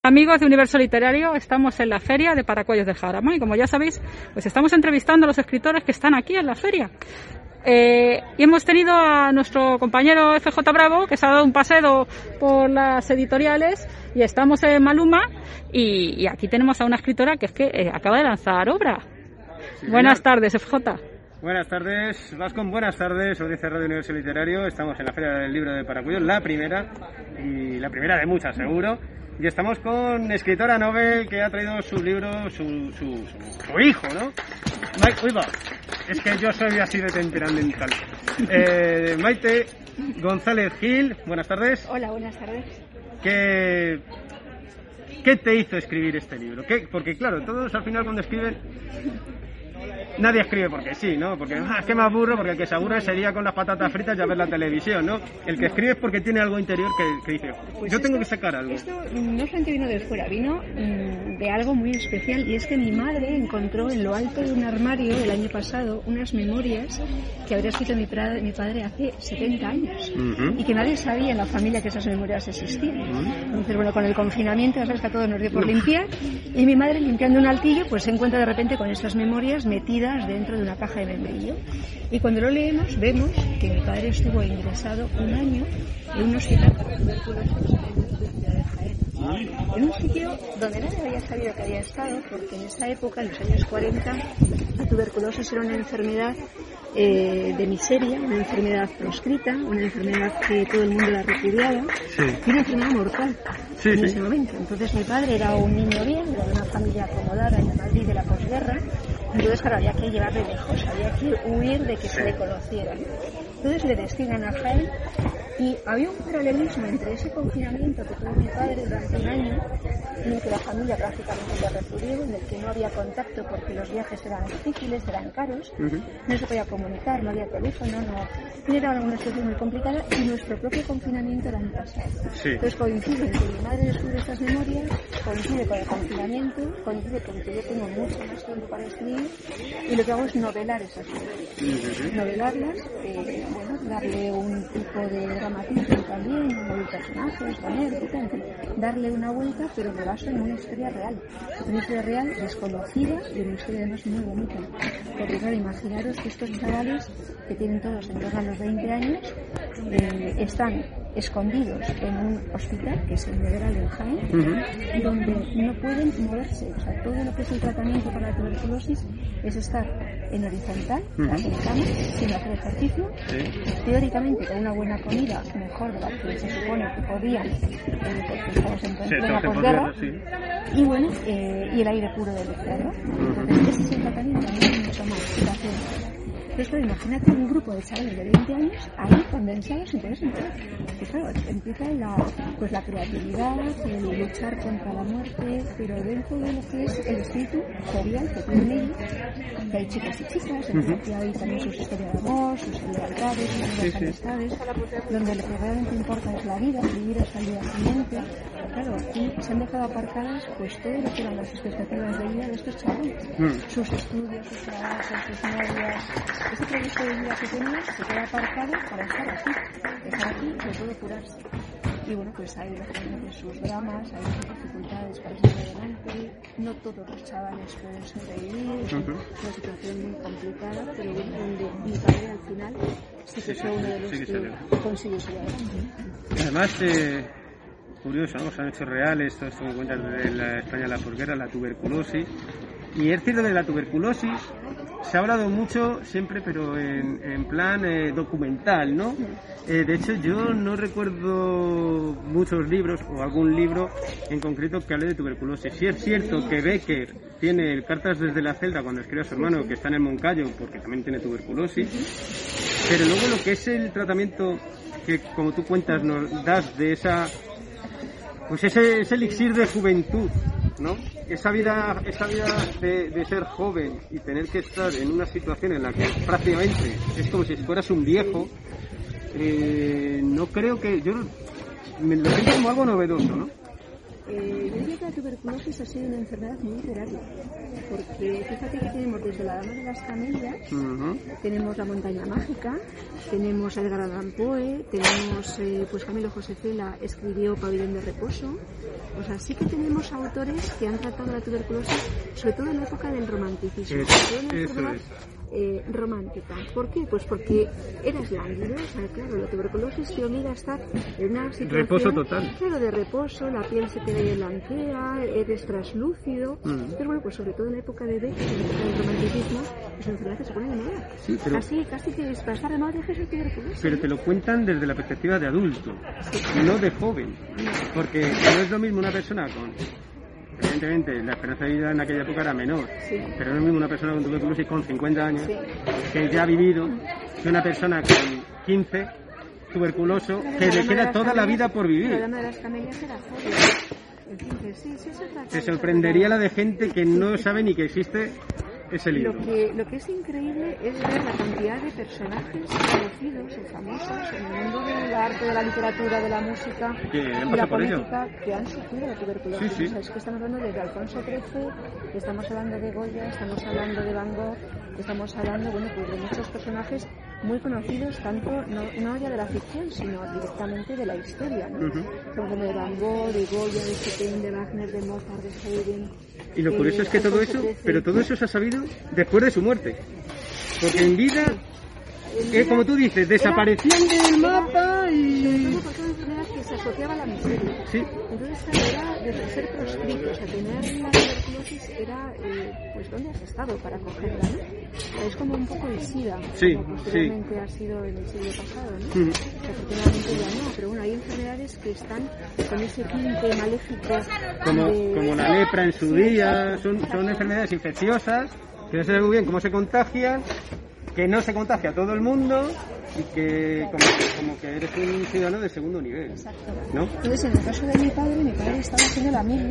Amigos de Universo Literario, estamos en la Feria de Paracuellos del Jarama y como ya sabéis, pues estamos entrevistando a los escritores que están aquí en la feria. Y hemos tenido a nuestro compañero FJ Bravo, que se ha dado un paseo por las editoriales, y estamos en Maluma, y aquí tenemos a una escritora que es que acaba de lanzar obra. Sí, buenas tardes, FJ. Buenas tardes, Vascon, buenas tardes, audiencia Radio Universo Literario. Estamos en la Feria del Libro de Paracuellos, la primera, y la primera de muchas seguro. Y estamos con escritora novel que ha traído su libro, su hijo, ¿no? Uy, va, es que yo soy así de temperamental. Maite González Gil, buenas tardes. Hola, buenas tardes. ¿Qué te hizo escribir este libro? Porque claro, todos al final cuando escriben... Nadie escribe porque sí, ¿no? Porque es que me aburro, porque el que se aburre sería con las patatas fritas y a ver la televisión, ¿no? El que escribe es porque tiene algo interior que dice, pues yo tengo que sacar algo. Esto no solamente vino de fuera, vino de algo muy especial, y es que mi madre encontró en lo alto de un armario el año pasado unas memorias que habría escrito mi padre hace 70 años y que nadie sabía en la familia que esas memorias existían. Entonces, bueno, con el confinamiento, ya sabes que a todos nos dio por limpiar, y mi madre, limpiando un altillo, pues se encuentra de repente con estas memorias metidas dentro de una caja de membrillo, y cuando lo leemos vemos que mi padre estuvo ingresado un año en un hospital para tuberculosis en la ciudad de Jaén, en un sitio donde nadie había sabido que había estado, porque en esa época, en los años 40, la tuberculosis era una enfermedad de miseria, una enfermedad proscrita, una enfermedad que todo el mundo la repudiaba, y una enfermedad mortal en ese momento. Entonces mi padre era un niño bien, era de una familia acomodada en Madrid de la posguerra. Entonces, claro, había que llevarle lejos, había que huir de que se le conocieran. Entonces le destinan a Jaén, y había un paralelismo entre ese confinamiento que tuvo mi padre durante un año, en el que la familia prácticamente le repudió, en el que no había contacto porque los viajes eran difíciles, eran caros, no se podía comunicar, no había teléfono, era una situación muy complicada, y nuestro propio confinamiento era en casa. Entonces coincide en que mi madre descubre estas memorias, coincide con el confinamiento, coincide con que yo tengo mucho más tiempo para escribir, y lo que hago es novelar esas memorias, novelarlas, darle un tipo de dramatismo también, de personajes, en fin, darle una vuelta, pero me baso en una historia real, desconocida, y una historia además muy bonita, porque claro, imaginaros que estos chavales, que tienen todos en torno a los 20 años, están escondidos en un hospital, que es el Medral en Jaén, donde no pueden moverse. O sea, todo lo que es el tratamiento para la tuberculosis es estar en horizontal, en cama, sin hacer ejercicio, teóricamente con una buena comida, mejor de la que se supone que podían, porque estamos en plena posguerra, y bueno, y el aire puro del exterior. Entonces, ese es el tratamiento, no hay mucho más que hacer. Entonces, claro, imagínate un grupo de chavales de 20 años ahí condensados sin poderse entrar. Y claro, empieza la creatividad, el luchar contra la muerte, pero dentro de lo que es el espíritu jovial que tienen ellos, que hay chicos y chicas, que hay también sus historias de amor, sus libertades, sus amistades, donde lo que realmente importa es la vida, vivir hasta el día siguiente. Claro, aquí se han dejado aparcadas pues todo lo que eran las expectativas de vida de estos chavales, sus estudios, sus trabajos, sus novias. Ese proyecto de vida que tenías se queda aparcado para estar aquí y sobre todo curarse. Y bueno, pues hay lógicamente sus dramas, hay sus dificultades para seguir adelante, no todos los chavales pueden sobrevivir, es una situación muy complicada, pero bueno, donde mi padre al final sí que fue uno de los que consiguió seguir adelante. Además, curioso, ¿no? Son hechos reales, todo esto que cuentas de la España de la posguerra, la tuberculosis. Y es cierto que de la tuberculosis se ha hablado mucho siempre, pero en plan documental, ¿no? De hecho, yo no recuerdo muchos libros o algún libro en concreto que hable de tuberculosis. Sí es cierto que Becker tiene Cartas desde la celda cuando escribe a su hermano, que está en el Moncayo, porque también tiene tuberculosis. Pero luego lo que es el tratamiento que, como tú cuentas, nos das de esa... Pues ese elixir de juventud, ¿no? Esa vida de ser joven y tener que estar en una situación en la que prácticamente es como si fueras un viejo, no creo que... Yo me lo siento como algo novedoso, ¿no? Yo diría que la tuberculosis ha sido una enfermedad muy literaria, porque fíjate que tenemos desde la Dama de las Camelias, tenemos la Montaña Mágica, tenemos a Edgar Allan Poe, tenemos pues Camilo José Cela escribió Pabellón de Reposo, O sea, sí que tenemos autores que han tratado la tuberculosis, sobre todo en la época del romanticismo. Romántica. ¿Por qué? Pues porque eras lánguido, o sea, claro, la tuberculosis te obliga a estar en una situación... Reposo total. Claro, de reposo, la piel se te blanquea, eres traslúcido, pero bueno, pues sobre todo en la época de Beck, en la época del romanticismo, pues enfermedades se ponen de moda. Sí, pero... Casi que para estar de moda dejes de tuberculosis. Pero te lo cuentan desde la perspectiva de adulto, no de joven, porque no es lo mismo una persona con... Evidentemente, la esperanza de vida en aquella época era menor, pero no es lo mismo una persona con tuberculosis con 50 años, que ya ha vivido, que una persona con 15, tuberculoso, que le queda toda la vida por vivir. El problema de las camelias era Se sorprendería la de gente que no sabe ni que existe ese libro. Lo que es increíble es ver la cantidad de personajes conocidos o famosos en el mundo del arte, de la literatura, de la música y la política que han sufrido la tuberculosis. Sí. O sea, es que estamos hablando de Alfonso XIII, estamos hablando de Goya, estamos hablando de Van Gogh, estamos hablando, bueno, pues de muchos personajes muy conocidos, tanto no ya de la ficción, sino directamente de la historia, ¿no? Como de Van Gogh, de Goya, de Chopin, de Wagner, de Mozart, de Haydn. Y lo curioso es que todo eso, pero todo eso se ha sabido después de su muerte, porque en vida, como tú dices, desaparecían del mapa y... Sobre todo porque eran enfermedades que se asociaban a la miseria. Sí. Entonces era desde ser proscritos a tener la tuberculosis era, pues, ¿dónde has estado para cogerla, no? Es como un poco el SIDA, como posteriormente ha sido en el siglo pasado, ¿no? Afortunadamente ya no, pero bueno, hay enfermedades que están con ese tinte maléfico. Como la lepra en su día, son enfermedades infecciosas, que no se ve muy bien cómo se contagian, que no se contagia a todo el mundo y que como que eres un ciudadano de segundo nivel. Exacto. ¿No? Entonces, en el caso de mi padre estaba haciendo la mili,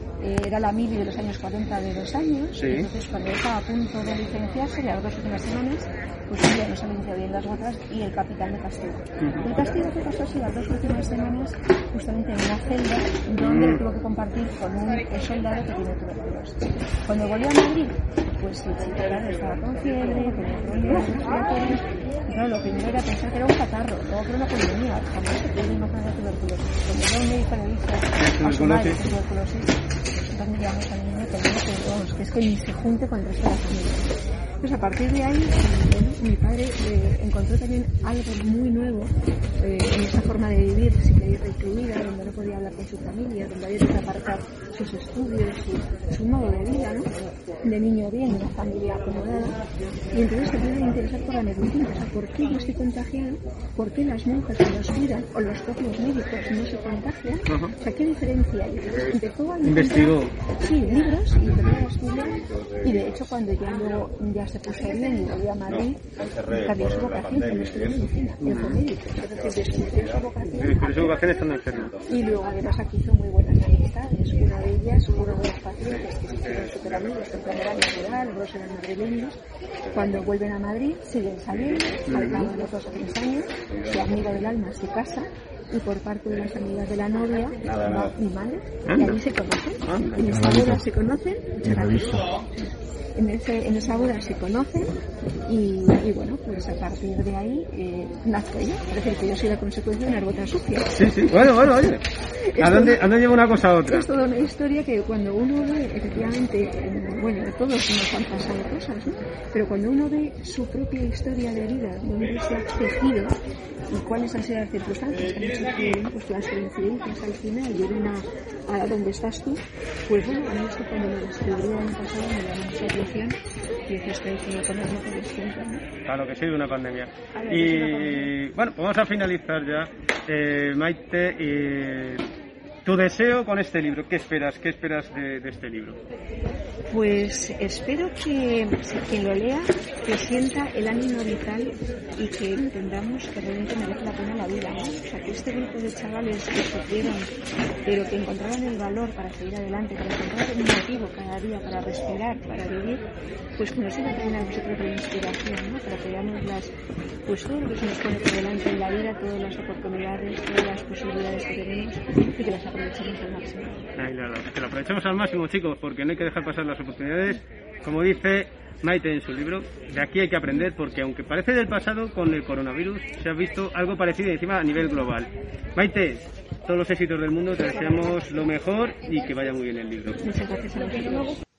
era la mili de los años 40 de 2 años, sí. Entonces cuando estaba a punto de licenciarse, ya las 2 últimas semanas, pues un día no se le limpió bien las botas y el capitán de castigo. El castigo que pasó así las 2 últimas semanas, justamente en una celda donde lo tuvo que compartir con un soldado que tiene tuberculosis. Cuando volvió a Madrid, pues el chico estaba con fiebre, tenía problemas respiratorios, y claro, lo primero era pensar que era un catarro, luego que era una pulmonía, jamás se puede imaginar la tuberculosis. Cuando ya un médico le dice a su madre que tuberculosis, entonces miramos al niño que es que ni se junte con el resto de la familia. Pues a partir de ahí, mi padre encontró también algo muy nuevo en esa forma de vivir, sin vivir recluida, donde no podía hablar con su familia, donde había que aparcar sus estudios, su modo de vida, ¿no? De niño bien, de una familia acomodada. Y entonces se puede interesar por la medicina, o sea, ¿por qué yo estoy contagiado? ¿Por qué las monjas que nos cuidan o los propios médicos no se contagian? O sea, ¿qué diferencia hay? Entonces empezó a investigó. Sí, libros, y empezó a estudiar, y de hecho cuando ya se puso bien y volvió a Madrid, cambió su vocación, él estudió medicina, él fue médico, es decir, descubrió su vocación estando enfermo. Y luego además aquí hizo muy buenas amistades, una de ellas, uno de los pacientes que se hicieron súper amigos, que era natural, los dos eran madrileños, cuando vuelven a Madrid siguen saliendo, al cabo de los 2 o 3 años, su amigo del alma se casa, y por parte de las amigas de la novia, mi madre, y allí se conocen, en esa boda se conocen, en esa boda se conocen y bueno, pues a partir de ahí nazco yo, es decir, que yo soy la consecuencia de una gota sucia. Sí, bueno, oye, ¿a dónde lleva una cosa a otra? Es toda una historia que cuando uno ve, efectivamente, bueno, a todos nos han pasado cosas, ¿no? Pero cuando uno ve su propia historia de vida, donde se ha tejido y cuáles han sido las circunstancias que han hecho que, pues, las coincidencias al final lleguen a donde estás tú, pues bueno, a mí esto cuando lo descubrí el año pasado me llamó mucha atención y dije, esto hay que ponerlo por escrito, ¿no? Claro que sí, de una pandemia. Y bueno, pues vamos a finalizar ya. Maite, tu deseo con este libro, ¿qué esperas de este libro? Pues espero que quien lo lea que sienta el ánimo vital y que entendamos que realmente merece la pena la vida, ¿no? O sea, que este grupo de chavales que sufrieron, pero que encontraron el valor para seguir adelante, para encontrar un motivo cada día para respirar, para vivir, pues que nos sirva también a nosotros de inspiración, ¿no? Para que veamos pues todo lo que se nos pone por delante en la vida, todas las oportunidades, todas las posibilidades que tenemos y que las aprovechemos al máximo. Que lo aprovechemos al máximo, chicos, porque no hay que dejar pasar las oportunidades. Como dice Maite en su libro, de aquí hay que aprender, porque aunque parece del pasado, con el coronavirus se ha visto algo parecido encima a nivel global. Maite, todos los éxitos del mundo, te deseamos lo mejor y que vaya muy bien el libro. Muchas gracias a vosotros.